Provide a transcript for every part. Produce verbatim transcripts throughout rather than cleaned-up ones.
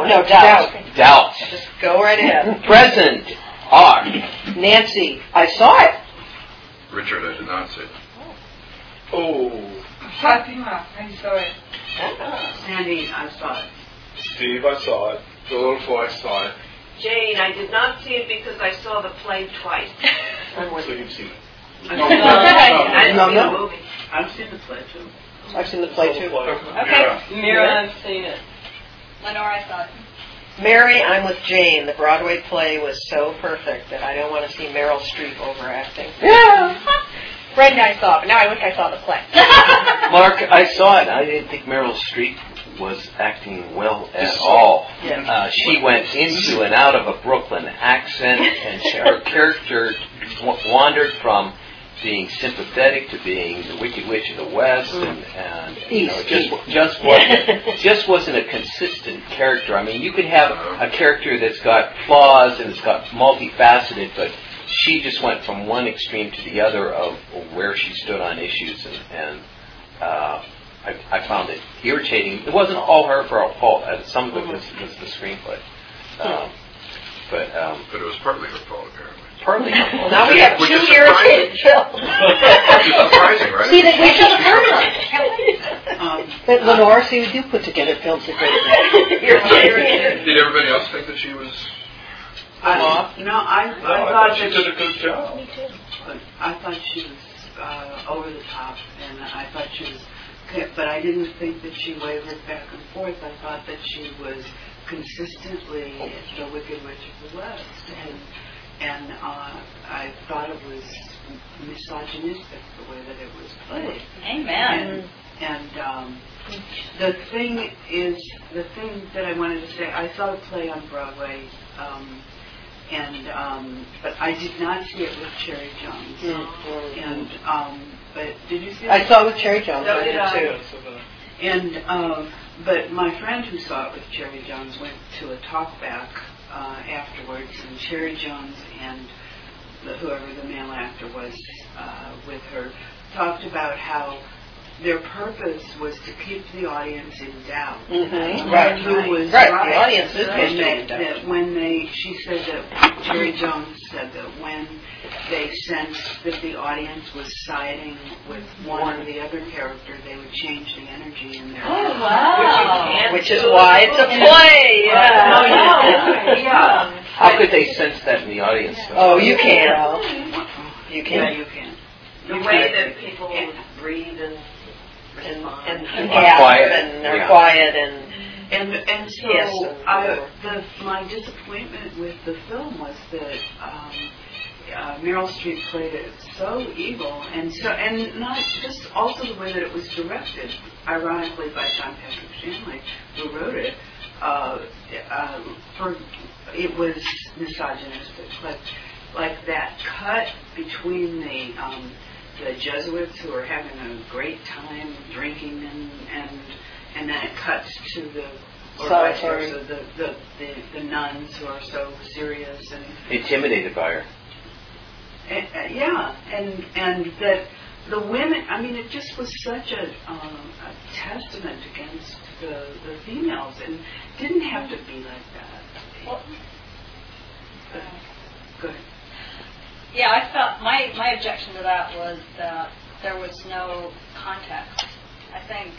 No, doubt. Doubt. Just go right ahead. Present. R. Nancy, I saw it. Richard, I did not see it. Oh. Fatima, I saw it. Sandy, I saw it. Steve, I saw it. The little boy saw it. Jane, I did not see it because I saw the play twice. So you've seen it. I've No, seen, no. I've No, seen no. the movie. I've seen the play too. I've seen the play too. Okay. Mira, I've seen it. Lenore, I saw it. Mary, I'm with Jane. The Broadway play was so perfect that I don't want to see Meryl Streep overacting. Yeah. Brenda, I saw it, but now I wish I saw the play. Mark, I saw it. I didn't think Meryl Streep was acting well at all. Yeah. Uh, she went into and out of a Brooklyn accent, and she, her character w- wandered from being sympathetic to being the Wicked Witch of the West, and, and you know, just just wasn't just wasn't a consistent character. I mean, you could have a character that's got flaws and it's got multifaceted, but she just went from one extreme to the other of where she stood on issues, and, and uh, I, I found it irritating. It wasn't all her fault. Some of it was, was the screenplay, um, but um, But it was partly her fault, apparently. partly her fault. Now we have Which two is irritated films. Which is surprising, right? See, that we should permanent. Um, But Lenore, see, we do put together films that great. You're irritated. Did everybody else think that she was... I, no, I, I No, I thought thought she that did a good job. I thought she was uh, over the top, and I thought she was, but I didn't think that she wavered back and forth. I thought that she was consistently the Wicked Witch of the West, and and uh, I thought it was misogynistic the way that it was played. Amen. And, and um, the thing is, the thing that I wanted to say, I saw the play on Broadway. Um, And um, but I did not see it with Cherry Jones. Mm-hmm. And um, but did you see it? I saw it with Cherry Jones. So I did did I. too. And um, but my friend who saw it with Cherry Jones went to a talkback uh, afterwards, and Cherry Jones and the, whoever the male actor was uh, with her talked about how their purpose was to keep the audience in doubt. Mm-hmm. Right, Who right. was right. right. The audience is And supposed to be that, in doubt. that when they, she said that Cherry Jones said that when they sensed that the audience was siding with one or the other character, they would change the energy in their. Oh, wow. Which is why it's a play. Yeah. Oh, yeah. yeah. How could they sense that in the audience? Oh, you can. You Yeah, can. you can. The You way can. that people breathe and And, respond. and, and Or gasp quiet. and are Yeah. quiet and And and so Yes, and I, whatever. the, my disappointment with the film was that um, uh, Meryl Streep played it so evil, and so and not just also the way that it was directed, ironically by John Patrick Shanley, who wrote it. Uh, uh, for it was misogynistic, like like that cut between the. Um, the Jesuits who are having a great time drinking and and, and then it cuts to the or vice Solitary. versa, the, the, the, the nuns who are so serious and, Intimidated by her. and uh, yeah and and that the women, I mean, it just was such a, um, a testament against the, the females, and didn't have to be like that. Well, But, go ahead. yeah, I felt my, my objection to that was that there was no context. I think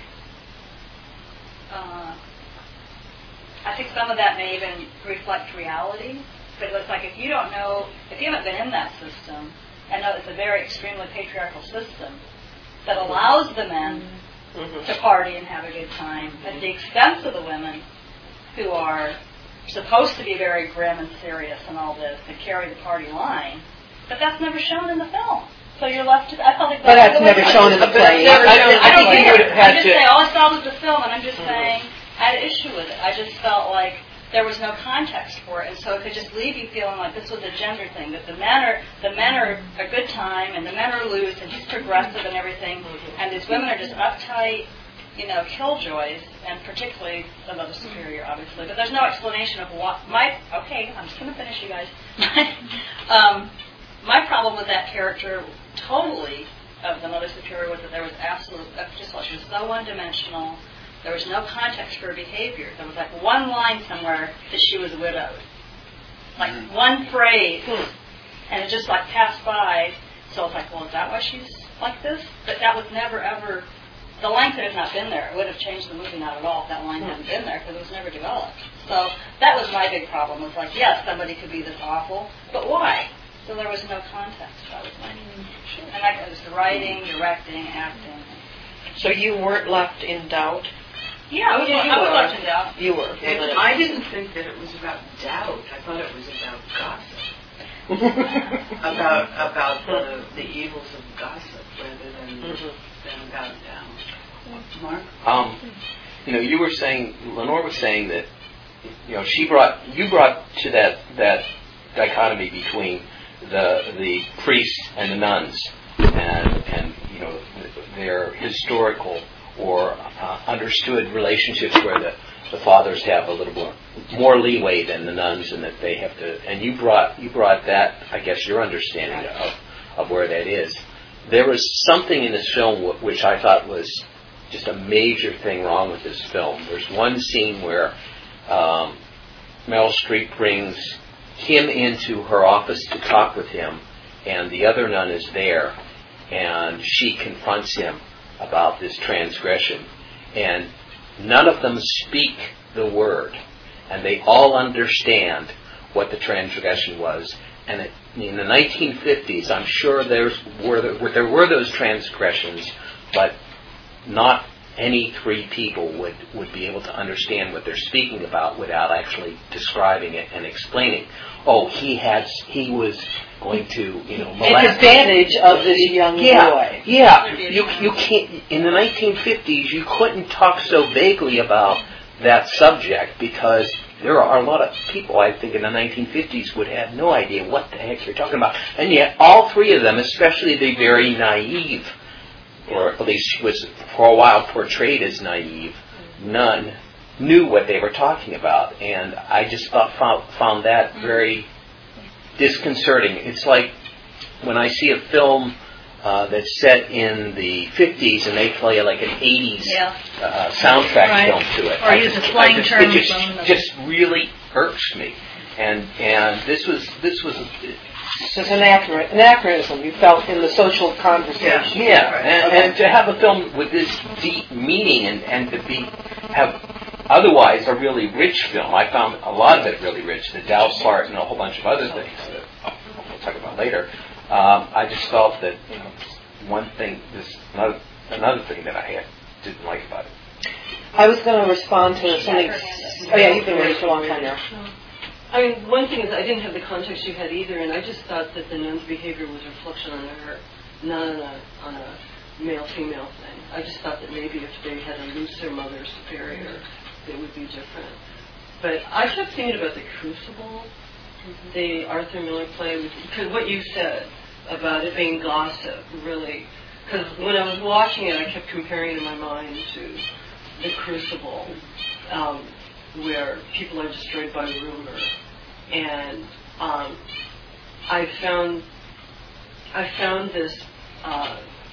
uh, I think some of that may even reflect reality. But it looks like if you don't know, if you haven't been in that system, and know it's a very extremely patriarchal system that allows the men mm-hmm. to party and have a good time at the expense of the women who are supposed to be very grim and serious and all this and carry the party line, but that's never shown in the film. So you're left to, I felt like But that's that's never shown in the play. I, I, I don't think you care. would have had I'm just to- saying, all I saw was the film, and I'm just Mm-hmm. saying, I had an issue with it. I just felt like there was no context for it, and so it could just leave you feeling like this was a gender thing, that the men are the men are a good time, and the men are loose, and he's progressive and everything, and these women are just uptight, you know, killjoys, and particularly the Mother Superior, obviously. But there's no explanation of what my. Okay, I'm just going to finish, you guys. um, my problem with that character, totally, of the Mother Superior was that there was absolute. Just well, she was so one-dimensional. There was no context for her behavior. There was like one line somewhere that she was widowed. Like Mm-hmm. one phrase. And it just like passed by. So I was like, well, is that why she's like this? But that was never ever, the line could have not been there. It would have changed the movie not at all if that line hadn't been there because it was never developed. So that was my big problem. Was like, yes, somebody could be this awful, but why? So there was no context. That was my, and that was the writing, directing, acting. So you weren't left in doubt? Yeah, I was, Yeah, you I was were. left in doubt. You were. And I didn't think that it was about doubt. I thought it was about gossip. about about the, the evils of gossip rather than, Mm-hmm. than about doubt. Mark? Um, you know, you were saying, Lenore was saying that, you know, she brought, you brought to that, that dichotomy between the, the priests and the nuns and, and, you know, their historical or uh, understood relationships where the, the fathers have a little more, more leeway than the nuns and that they have to, and you brought, you brought that, I guess, your understanding of, of where that is. There was something in this film w- which I thought was just a major thing wrong with this film. There's one scene where um, Meryl Streep brings him into her office to talk with him, and the other nun is there, and she confronts him about this transgression. And none of them speak the word, and they all understand what the transgression was. And it, in the nineteen fifties, I'm sure there's, were, there were those transgressions, but not any three people would, would be able to understand what they're speaking about without actually describing it and explaining. Oh, he had, he was going to, you know, molest. Take advantage of this young yeah, boy. Yeah, you you can't. In the nineteen fifties, you couldn't talk so vaguely about that subject because there are a lot of people, I think, in the nineteen fifties would have no idea what the heck you're talking about, and yet all three of them, especially the very naive, or at least was for a while portrayed as naive, nun, knew what they were talking about, and I just thought found, found that very disconcerting. It's like when I see a film uh, that's set in the fifties and they play like an eighties Yeah. uh, soundtrack Right. film to it. Or I use just- a slang I just, term It just, from the- just really irks me. And and this was this was It's just an anachron- anachronism you felt in the social conversation. yeah, and, and to have a film with this deep meaning and, and to be have otherwise a really rich film. I found a lot of it really rich. The doubt part and a whole bunch of other things that we'll talk about later. Um, I just felt that, you know, one thing, this another, another thing that I had didn't like about it. I was going to respond to something. Oh yeah, you've been waiting for a long time now. I mean, one thing is I didn't have the context you had either, and I just thought that the nun's behavior was a reflection on her, not on a, on a male-female thing. I just thought that maybe if they had a looser mother superior, it would be different. But I kept thinking about The Crucible, the Arthur Miller play, because what you said about it being gossip, really, because when I was watching it, I kept comparing it in my mind to The Crucible, um, where people are destroyed by rumor. And um, I found I found this. Uh,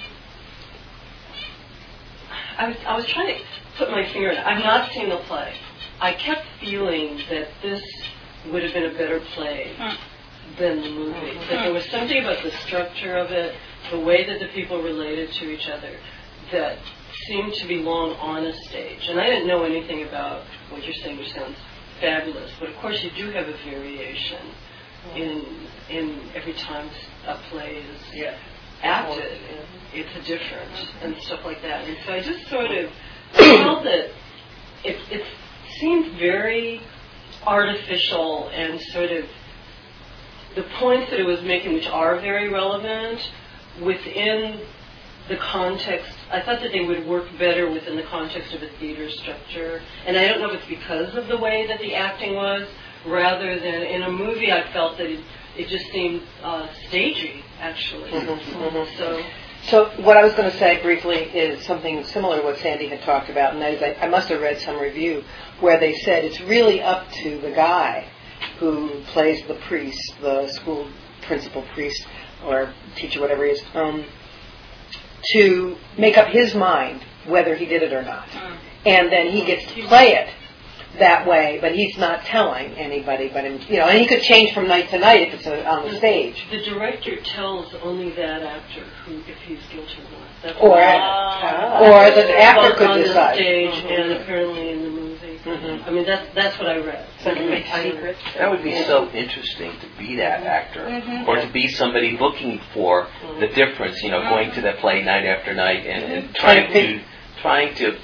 I was I was trying to put my finger on it. I've not seen the play. I kept feeling that this would have been a better play than the movie. That there was something about the structure of it, the way that the people related to each other, that seemed to belong on a stage. And I didn't know anything about what you're saying, which sounds fabulous. But of course you do have a variation in in every time a play is Yeah. acted. It's a difference and stuff like that. And so I just sort of felt that it, it seemed very artificial and sort of the points that it was making, which are very relevant, within the context. I thought that they would work better within the context of a theater structure. And I don't know if it's because of the way that the acting was, rather than in a movie I felt that it, it just seemed uh, stagey, actually. Mm-hmm, mm-hmm. So, So what I was going to say briefly is something similar to what Sandy had talked about, and that is I, I must have read some review where they said it's really up to the guy who plays the priest, the school principal priest or teacher, whatever he is, um, to make up his mind whether he did it or not. And then he gets to play it that way, but he's not telling anybody but him, you know, and he could change from night to night if it's a, on the stage. The director tells only that actor who, if he's guilty or not. That's Or, uh, or the actor on could the decide. stage Mm-hmm. and apparently in the movie. Mm-hmm. I mean, that's that's what I read. Secret. That would be so interesting to be that actor, Mhm. or to be somebody looking for the difference. You know, going to that play night after night and, and Trying trying to to trying to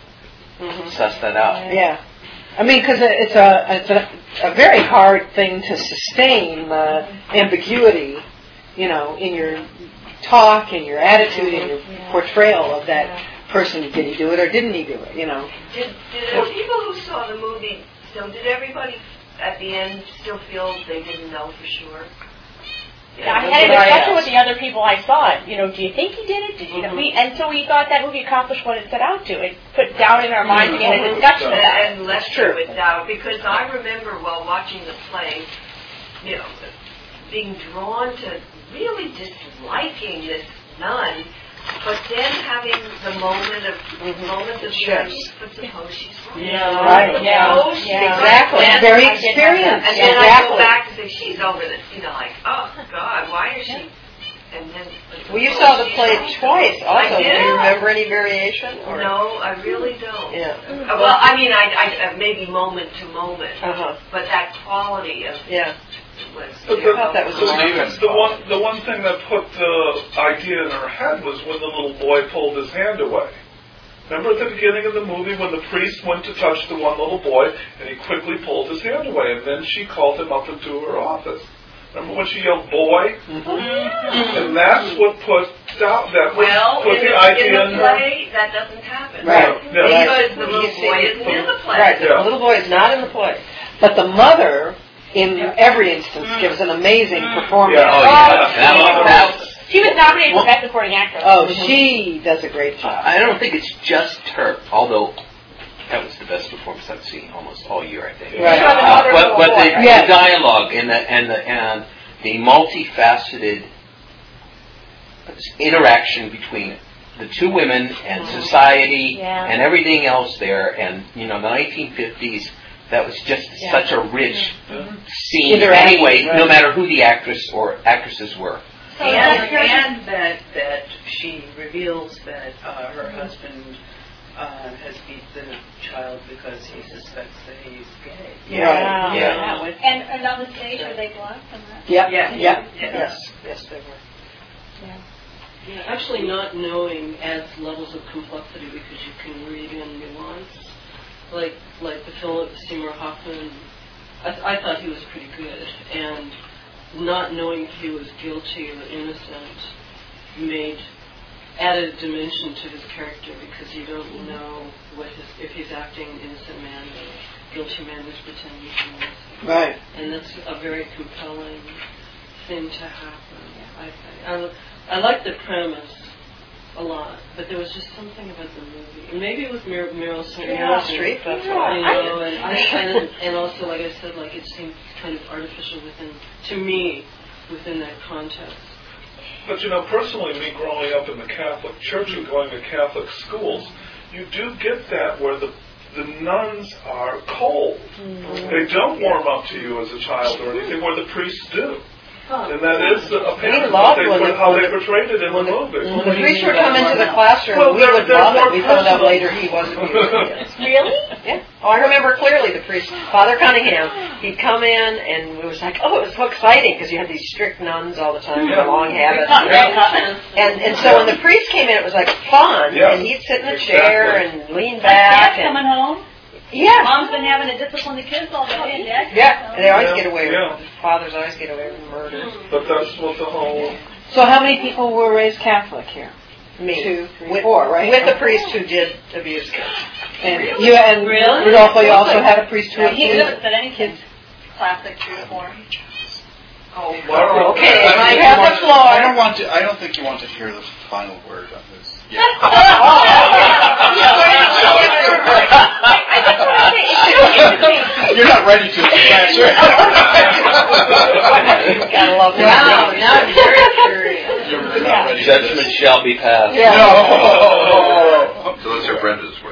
suss that out. Yeah. I mean, because it's a it's a, a very hard thing to sustain the ambiguity, you know, in your talk, in your attitude, in your portrayal of that person. Did he do it or didn't he do it? You know. Did, did the people who saw the movie, still, did everybody at the end still feel they didn't know for sure? Yeah, I had a discussion with the other people I saw it. You know, do you think he did it? Did you know? Mm-hmm. We, and so we thought that movie accomplished what it set out to. It put doubt in our minds. We had a discussion And, about it. and Lester with doubt, because I remember while watching the play, you know, being drawn to really disliking this nun, but then having the moment of mm-hmm. moment of Shifts. but suppose she's right. Yeah, Right. Yeah. Suppose she's Yeah. Exactly. right. Very I did have that. experienced. And then I Exactly. go back and say, she's over the, you know, like, oh God, why is she? And then, Well, you saw the she's play right. twice I also. Do did. you remember any variation? Or? No, I really don't. Yeah. Uh, Well, I mean, I, I uh, maybe moment to moment, Uh-huh. but that quality of Yeah. was. But you the, know, that was the, Stevens the one, the one thing that put the idea in her head was when the little boy pulled his hand away. Remember at the beginning of the movie when the priest went to touch the one little boy and he quickly pulled his hand away, and then she called him up into her office. Remember when she yelled "boy"? Mm-hmm. And that's what put doubt. That well, put in the the, idea in in the her. play, that doesn't happen. Right. Yeah. Because the You little see- boy isn't in the play. Right. The Yeah. little boy is not in the play. But the mother, in every instance, gives an amazing performance. Yeah. Oh, yeah. That was, that was, She was nominated for Best Supporting Actress. Oh, she does a great job. I don't think it's just her, although that was the best performance I've seen almost all year, I think. Right. She was the Uh, mother of but the but boy, the, right? Yes. the dialogue and the and the and the multifaceted interaction between the two women and society Yeah. and everything else there, and you know, the nineteen fifties. That was just Yeah. such a rich scene. Interaction, Anyway, right. no matter who the actress or actresses were. And, and that that she reveals that uh, her husband uh, has beaten a child because he suspects that he's gay. Yeah. Right. Yeah. That was- And, and on the stage, were they black and that? Yep. Yeah. Yep. Yeah. Yes. Yes, they were. Yeah, actually not knowing adds levels of complexity because you can read in nuance. Like like the Philip Seymour Hoffman, I, th- I thought he was pretty good, and not knowing if he was guilty or innocent made added dimension to his character because you don't know what his, if he's acting innocent man or guilty man who's pretending he's innocent. Right. And that's a very compelling thing to happen. I think. I, I like the premise a lot, but there was just something about the movie. And maybe it was Mer- Meryl Streep. Meryl Streep, that's You why. know, and, I, and, and also, like I said, like it seemed kind of artificial within, to me, within that context. But you know, personally, me growing up in the Catholic Church and going to Catholic schools, you do get that where the the nuns are cold. Mm-hmm. They don't warm up to you as a child or anything, where the priests do. And that is apparently what they, when the- how when they the- portrayed it in the when the- movie. When the priest would come into the classroom, Well, we they're- would they're love more it. We found out personal. later he wasn't. He was Really? Yeah. Oh, I remember clearly the priest, Father Cunningham. He'd come in, and it was like, oh, it was so exciting because you had these strict nuns all the time with the long habits. You know? And and so when the priest came in, it was like fun, Yeah. and he'd sit in a chair and lean back. Dad's And, coming home. yeah. Mom's been having to discipline the kids all day, and Dad. Yeah. And they always Yeah. get away with Yeah. it. Fathers always get away with murder. But that's what the whole... So how many people were raised Catholic here? Me. Two, three, with, four, right? With the priest who did abuse kids. And you and Really? Rodolfo, you also had a priest who He abused never said anything. Classic three or four. Oh, Well, okay, I don't I think have you the want- floor. I don't want to. I don't think you want to hear the final word on this. Yeah. You're not ready to answer. Gotta love that. Now I'm very curious. You're not ready. Judgment shall be passed. Yeah. No. So those are Brenda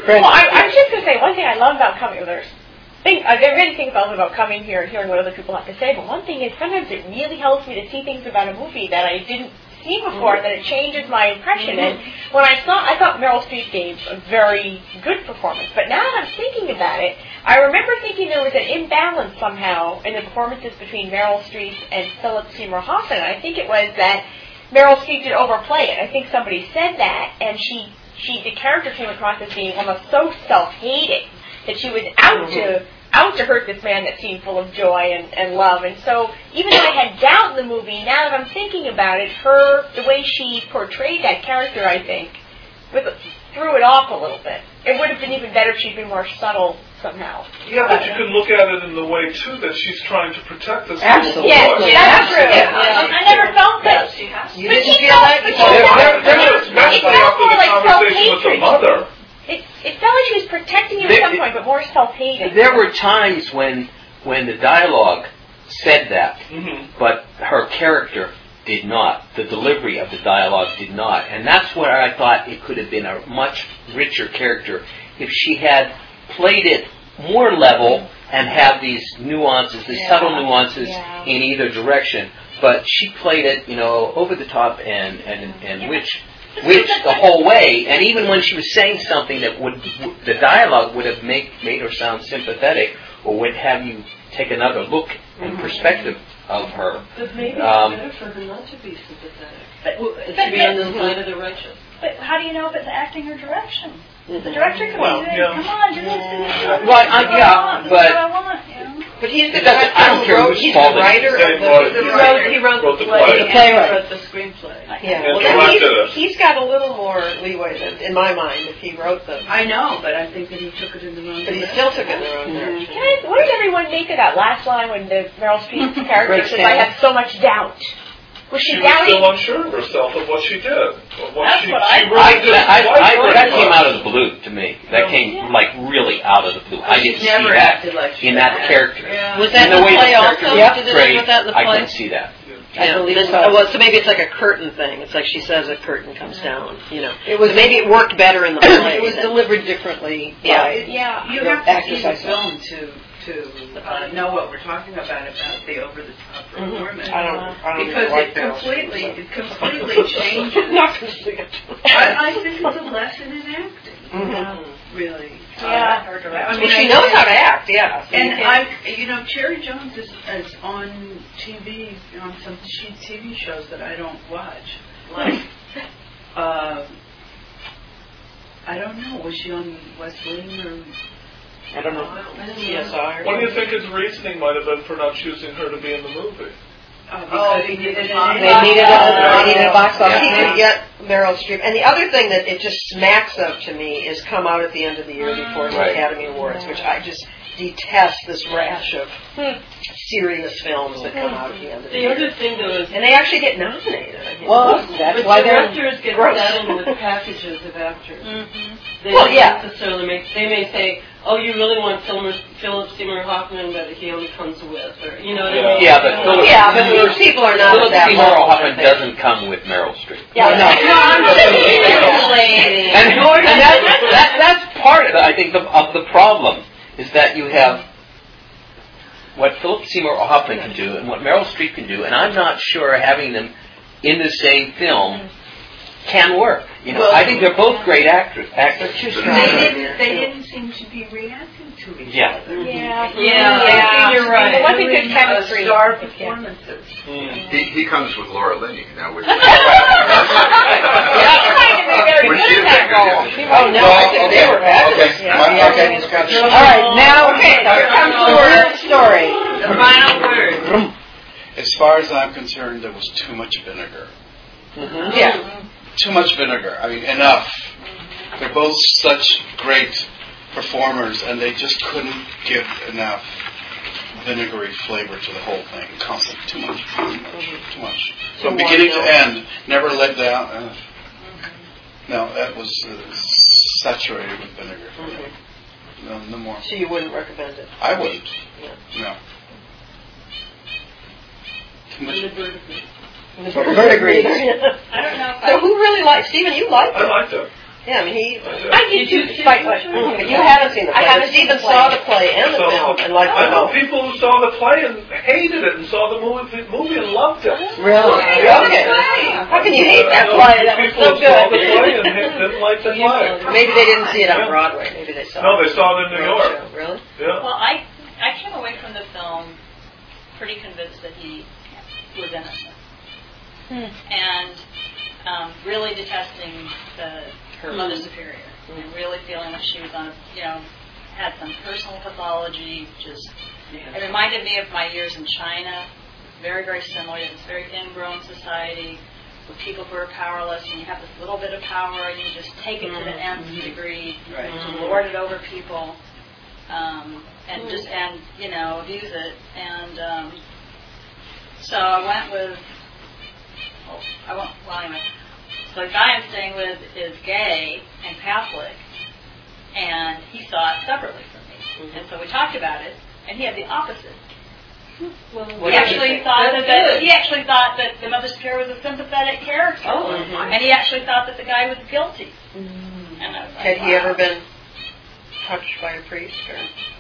Fred. Well, I, I was just going to say, one thing I love about coming, there's thing, I really think about about coming here and hearing what other people have to say, but one thing is sometimes it really helps me to see things about a movie that I didn't see before, and that it changes my impression. And when I saw, I thought Meryl Streep gave a very good performance, but now that I'm thinking about it, I remember thinking there was an imbalance somehow in the performances between Meryl Streep and Philip Seymour Hoffman. And I think it was that Meryl Streep did overplay it. I think somebody said that, and she, she the character came across as being almost so self-hating that she was out to out to hurt this man that seemed full of joy and, and love. And so even though I had doubt in the movie, now that I'm thinking about it, her the way she portrayed that character, I think, with, threw it off a little bit. It would have been even better if she'd been more subtle somehow. Yeah, but you can look at it in the way, too, that she's trying to protect this Absolutely. little boy. Yes, that's true. Yeah. Yeah. I never felt that. She has to. You didn't feel that? But Well, she felt- there- there was- especially it felt after more the like conversation with the self-hatred. mother. It, it felt like she was protecting him There- at some point, but more self-hating. There were times when when the dialogue said that, Mm-hmm. but her character did not. The delivery of the dialogue did not. And that's where I thought it could have been a much richer character if she had played it more level and have these nuances, these Yeah. subtle nuances Yeah. in either direction. But she played it, you know, over the top and, and, and which which the whole way, and even when she was saying something that would, the dialogue would have make, made her sound sympathetic, or would have you take another look and perspective of her. But maybe Um, it's better for her not to be sympathetic. But, Well, but, it should be on the but, side of the righteous. but how do you know if it's acting or direction? Mm-hmm. The director could Well, be saying, yeah. come on, do this, do this. Well, I- This is what yeah, I want, this is but- what I want, you know? But he's the It doesn't- I director don't who care wrote, whose he's fault the it is. writer Same of the, writer. the He writer. wrote, he wrote, Wrote the the play. play. and The playwright. wrote the screenplay. Yeah, And well, then directed he's, it. he's got a little more leeway than, in my mind, if he wrote the, I know, but I think that he took it in the wrong but he direction. still took it in the wrong direction. Can I, what did everyone make of that last line when the Meryl Streep character Great says, "I stand. have so much doubt"? Was she, She was doubting? still unsure of herself of what she did. Of what That's she, what she I- really I, didn't I, like I, very that came much. out of the blue to me. That came like really out of the blue. I didn't see never that acted like she in did that that. character. Yeah. Was that In the in the way play the character also? was Yep. Did they portrayed, put that in the I play? couldn't see that. I Yeah. believe Then- so. oh, well, so maybe it's like a curtain thing. It's like she says a curtain comes down, you know. It was So maybe it worked better in the play. It was than- delivered differently Yeah. by Yeah. You the have to see actress the I saw. film to to uh, know what we're talking about about the over-the-top performance. I don't, I don't Because like it Meryl completely, Streep, it completely changes. Not completely. I, I think it's a lesson in acting, Mm-hmm. really. Yeah. Uh, I mean, Well, she I- knows how to act, yeah. So you And can't- I, you know, Cherry Jones is, is on T V, on some she- T V shows that I don't watch. Like, uh, I don't know, was she on West Wing or? I don't know. C S R. What do you think his reasoning might have been for not choosing her to be in the movie? Uh, Oh, because he because needed they an They needed a, they needed a box He office. could get Meryl Streep. And the other thing that it just smacks of to me is come out at the end of the year before the Right. Academy Awards, which I just detest this rash of serious films that come out at the end of the The year. other thing though is, And they actually get nominated. I think. Well, that's but why they're directors get gross. saddled with packages of actors. They Well, don't yeah. necessarily make. They may say, "Oh, you really want Philip Philip Seymour Hoffman, but he only comes with," or you know what I mean? Yeah, but Philip- Yeah, but these people are not Philip at that Seymour level. Hoffman doesn't come with Meryl Streep. Yeah. No. No, I'm just saying. And, and that, that, that's part of, I think, the, of the problem, is that you have what Philip Seymour Hoffman can do and what Meryl Streep can do, and I'm not sure having them in the same film can work. You know, Well, I think they're both great actors. actors. They're too They strong. didn't, they didn't seem to be reacting to each Yeah. other. Yeah. Yeah, Yeah. you're right. There wasn't Doing, good uh, chemistry. Star Yeah. performances. He, he comes with Laura Linney now. Which, She's trying to be very When good she in that was role. acting, She yeah. Oh, was- no, Well, I think they okay, were fabulous. okay. Yeah. My- Yeah. okay. All right, now Okay, here comes the word story. The final word. As far as I'm concerned, there was too much vinegar. Yeah. Too much vinegar. I mean, enough. They're both such great performers, and they just couldn't give enough vinegary flavor to the whole thing. Constant. Too much. Too much. Too much. From So beginning why to end, never let down. Uh, no, that was uh, saturated with vinegar. No, no more. So you wouldn't recommend it? I wouldn't. Yeah. No. Too much. Verdigris. I don't know if So I, who really liked Stephen? You liked I it. liked it. Yeah, I mean, he. I did too, despite what. But you haven't seen the play. I haven't but seen Stephen the play. saw the play and the So, film and liked I them know both. people who saw the play and hated it and saw the movie, movie and loved it. Really? Okay. How can you hate that I know play? That was people so who saw the good. play and ha- didn't like the play. Maybe they didn't see it on Yeah. Broadway. Maybe they saw No, it. they saw it in New York. Roadshow. Really? Yeah. Well, I I came away from the film pretty convinced that he was innocent, Hmm. and um, really detesting the Her Mother Superior, and really feeling that she was on, a, you know, had some personal pathology. Just it reminded me of my years in China. Very, very similar. It's a very ingrown society with people who are powerless, and you have this little bit of power, and you just take it to the nth degree, Right. to lord it over people, um, and just and you know abuse it. And um, so I went with. Well, I went. Well, anyway. So the guy I'm staying with is gay and Catholic, and he saw it separately from me. Mm-hmm. And so we talked about it, and he had the opposite. What He do you actually think? thought That's that, good. he actually thought that the Mother Superior was a sympathetic character, Oh, mhm. and he actually thought that the guy was guilty. And I was like, Had he wow. ever been touched by a priest? Or?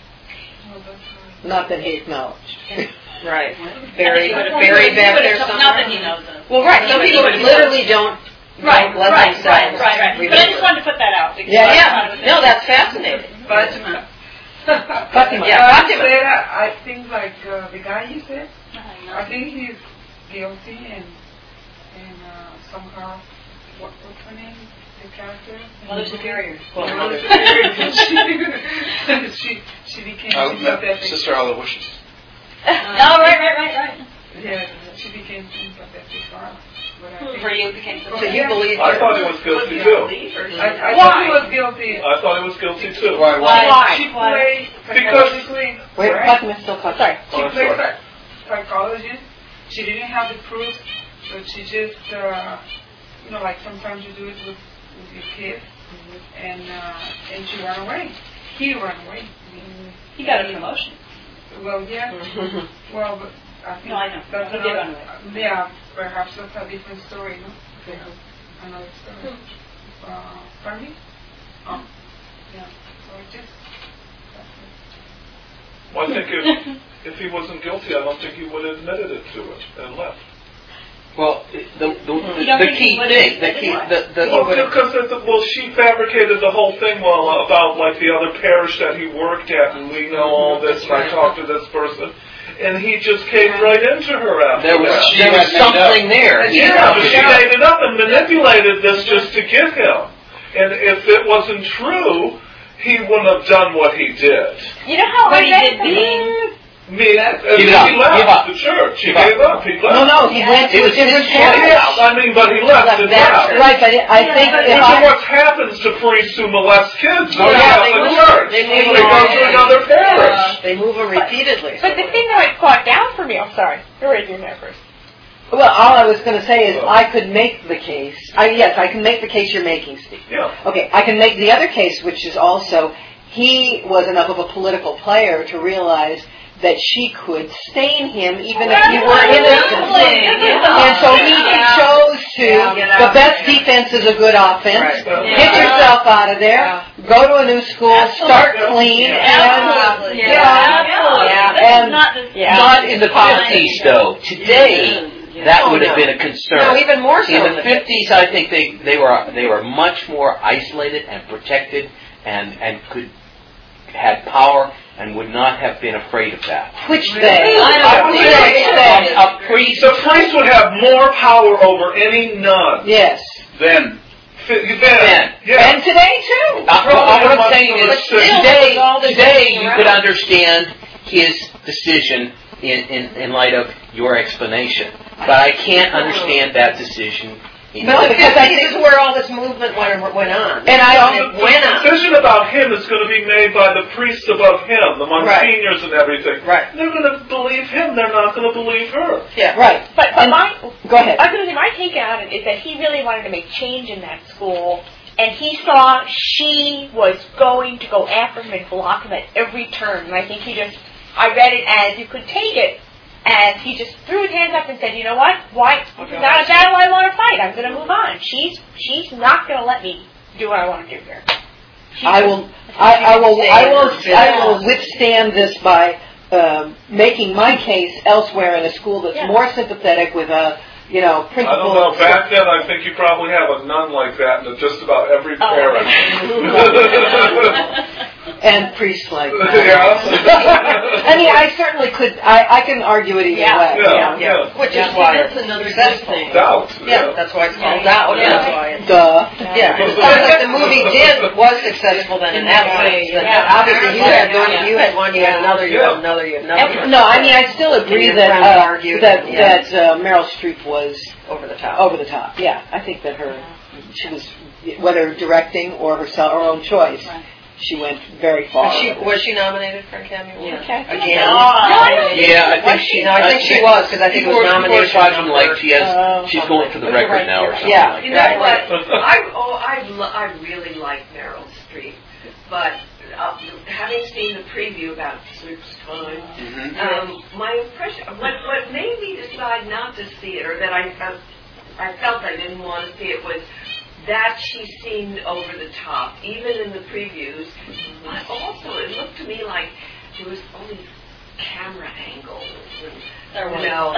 Not that he acknowledged. Right. I think Buried, he would've- buried he back would've there told- somewhere? Not that he knows of. Well, right. Some people literally don't. Right, don't let right, themselves right, right, right. But I just wanted to put that out. Because Yeah, I thought yeah. it was No, that's fascinating. Fatima. Fatima. Yeah, Uh, Fatima. said, I, I think like uh, the guy you said, I know. I think he's guilty and and uh, somehow what what's her name? The character? Mother Superior. Well, Mother Mother Superior. she she became Uh, sympathetic. Sister Aloysius. Oh, right, right, right, right. Yeah, she became sympathetic for us. But I think- For you, it became So you believe I thought he her? was guilty too. I, I thought he was guilty. I thought he was guilty too. Why? Why? Why? She Why? played Because- psychologically. Wait, right? Fatima's still talking. Sorry. She Oh, I'm played sorry. psych- psychologist. She didn't have the proof, but she just, uh, you know, like sometimes you do it with, with your kids, and uh, and she ran away. He ran away. I mean, He got a promotion. well, yeah. Well, but I think No, I know. that's He did another, run away. yeah, perhaps that's a different story, no? Yeah, another story. Uh, pardon me? Oh, yeah. So it just. That's it. Well, I think if if he wasn't guilty, I don't think he would have admitted it to it and left. Well, the the, the, You don't the think key he would've thing, the admitted key, what? the the Well, because it, well, she fabricated the whole thing well about like the other parish that he worked at, and we know all this. And I talked to this person, and he just came right into her after there was that. there was something there. He- Yeah, but she made it up and manipulated this just to get him. And if it wasn't true, he wouldn't have done what he did. You know how What I he read did some- mean. Me, and Give he it up. left Give up. the church. He Give up. gave up. He left. No, no, he went to It a was different his parish. Yeah, I mean, but he left and left. Right, but it- I think This if is I, what happens to priests who molest kids. Oh, They yeah, left they the move- church. they They move go on. to another parish. They move her repeatedly. But the thing that caught down for me, I'm sorry, you're raising your hand first. well, all I was going to say is I could make the case. I, yes, I can make the case you're making, Steve. Yeah. Okay, I can make the other case, which is also he was enough of a political player to realize that she could stain him even if he were innocent. And so he chose to, the best defense is a good offense. Right. Get yourself out of there, go to a new school, start clean, and, Absolutely. you know, Absolutely. Yeah. This And- is not the Yeah. Not in the fifties, though. Today, that Oh, would have no. been a concern. No, even more so. In the fifties, I think they, they were they were much more isolated and protected, and and could had power and would not have been afraid of that. which they, I would say they, a priest. The priest would have more power over any nun yes. Then. then. Then. Yeah. And today too. Uh, well, what I'm saying But is, still, today, with all this today going you could around. understand his decision in, in, in light of your explanation, but I can't understand that decision. In No, your- because I think This is where all this movement went, went on. And I And also- it went on. The decision about him is going to be made by the priests above him, the monsignors and everything. Right. They're going to believe him. They're not going to believe her. Yeah. Right. But, but And- my, Go ahead. I was going to say, my take on it is that he really wanted to make change in that school, and he saw she was going to go after him and block him at every turn. And I think he just, I read it as you could take it, and he just threw his hands up and said, you know what? Why? This is not a battle I want to fight. I'm going to move on. She's she's not going to let me do what I want to do here. I will, I, I will, I will, I will withstand this by um, making my case elsewhere in a school that's Yeah. more sympathetic with a, you know, I principal. don't know. Back then, I think you probably have a nun like that in just about every Oh. parent. And priests like that. Yeah. I mean, I certainly could. I, I can argue it either Yeah. way. Yeah. Yeah, which Yeah. is why That's it's another good successful. thing. Doubt. Yeah, that's why it's called doubt. Yeah. That's why it's Duh. yeah. It sounds like the movie did was successful then in that way. But Yeah. obviously, you had one, you had one, you had another, you had another, you had another. And- no, I mean, I still agree And that your friend uh, argued, that yeah. that uh, Meryl Streep was over the top. over the top. Yeah, I think that her she was, whether directing or herself, her own choice, Right. she went very far. Was she, was she nominated for an Academy Award? Okay. Again? Yeah, I think she. No, I think she was because I think it was People were- people were nominated. talking like she has. Uh, she's going for the record now or something Yeah. like You that. know what? I oh I lo- I really like Meryl Streep, but uh, having seen the preview about six times, Mhm. um, my impression, what what made me decide not to see it, or that I felt I felt I didn't want to see it, was that she seemed over the top, even in the previews. But also, it looked to me like there was all these camera angles and There you was. know,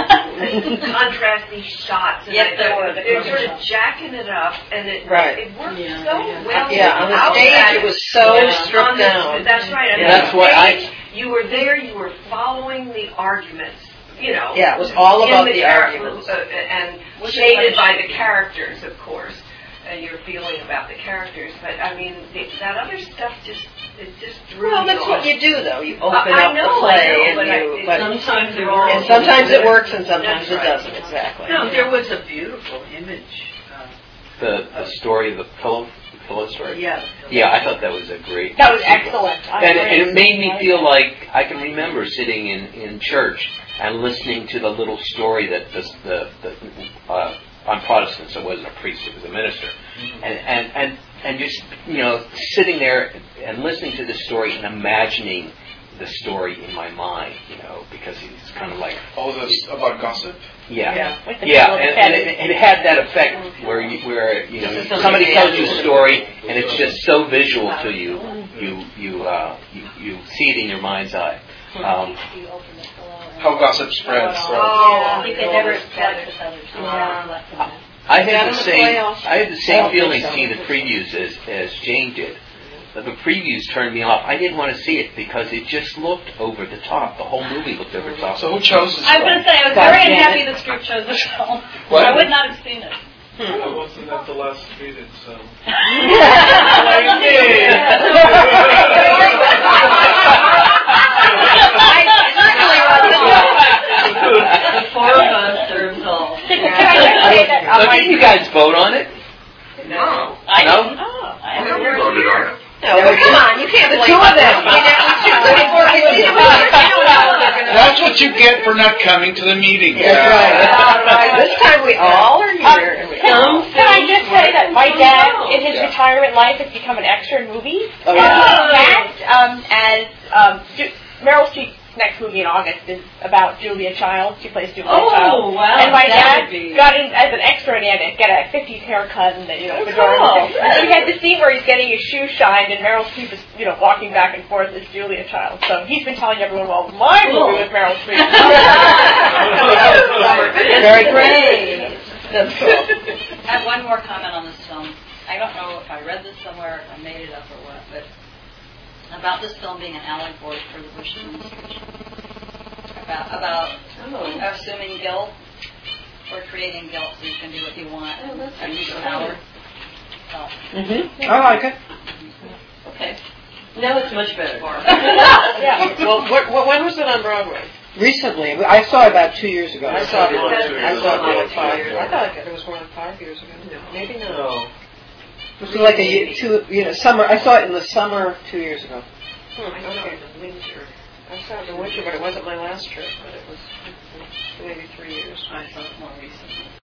contrasty shots. And Yes, I- there were. They're sort of jacking it up, and it Right. it worked Yeah, so yeah. well. Yeah, on the without stage that. it was so Yeah. stripped On the- down. That's right. On Yeah. the That's what I- stage, you were there. You were following the arguments. You know. Yeah, it was all in about the char- arguments. uh, and Which is shaded what by it the characters, of course. And your feeling about the characters, but I mean, the, that other stuff just it just drew Well, me that's off. what you do, though. You open I up know, the play, I know, and but I- you. it- But Sometimes it wrong. works. and sometimes it works, and sometimes That's it right. doesn't. Exactly. No, there was a beautiful image. Uh, The the story, the pillow, the pillow story. yeah. Yeah, I thought that was a great. That was excellent. I And, agree. and it made me feel like I can remember sitting in, in church and listening to the little story that the, the, the uh, I'm Protestant, so it wasn't a priest, it was a minister. And, and, and, and just, you know, sitting there and listening to the story and imagining the story in my mind, you know, because he's kind of like, Oh, this about gossip? yeah, Yeah, with the yeah, people and, that and, said it, and it had that effect where you, where you know This is something somebody they tells you a actually- story and it's just so visual to you, you you uh, you, you see it in your mind's eye. Um, You open the pillow and- How gossip spreads. Oh, Oh, you it could never always expect said this other Yeah. stuff. I Is that had in the the same playoffs? I had the I same don't feeling think so. seeing the previews as as Jane did. But the previews turned me off. I didn't want to see it because it just looked over the top. The whole movie looked over the top. So who chose this I was film? going to say, I was God very damn unhappy it. the script chose this film. What? I would not have seen it. I wasn't at the last meeting, so. The four of us serves all. Can I just say that on So my didn't you guys vote on it? No. I No? didn't. Oh. I You haven't heard voted on it. No, well, come on, you can't The blame two of them. You know, it's just the before you see the movie, you don't know what they're gonna- That's what you get for not coming to the meeting. That's right. All right. This time we all are here. and we Can, all- can I just say that my dad, in his retirement life, has become an extra in movies? Oh, And yeah. he cast um, as um, Ju- Meryl Streep's next movie in August is about Julia Child. She plays Julia Oh, Child. wow, And my that dad would be- got in as an extra in it, get a fifties haircut and the, you know, Oh, fedora. cool. And so he had the scene where he's getting his shoes shined and Meryl Streep is, you know, walking back and forth as Julia Child. So he's been telling everyone, well, my movie with Meryl Streep. Very great. That's cool. I have one more comment on this film. I don't know if I read this somewhere, if I made it up or what, but about this film being an allegory for the Bush administration. About, about assuming guilt or creating guilt so you can do what you want and use power. So, Mm-hmm. I like it. okay. Now it's much better. Yeah. Well, what, what, when was it on Broadway? Recently, I saw it about two years ago. I saw it more Yeah. than I saw it more than five years. I thought it was more than five years ago. Maybe not. No. It was like a year, two, you know, summer. I saw it in the summer two years ago. Hmm, I saw it in the winter. I saw it in the winter, but it wasn't my last trip. But it was maybe three years. I saw it more recently.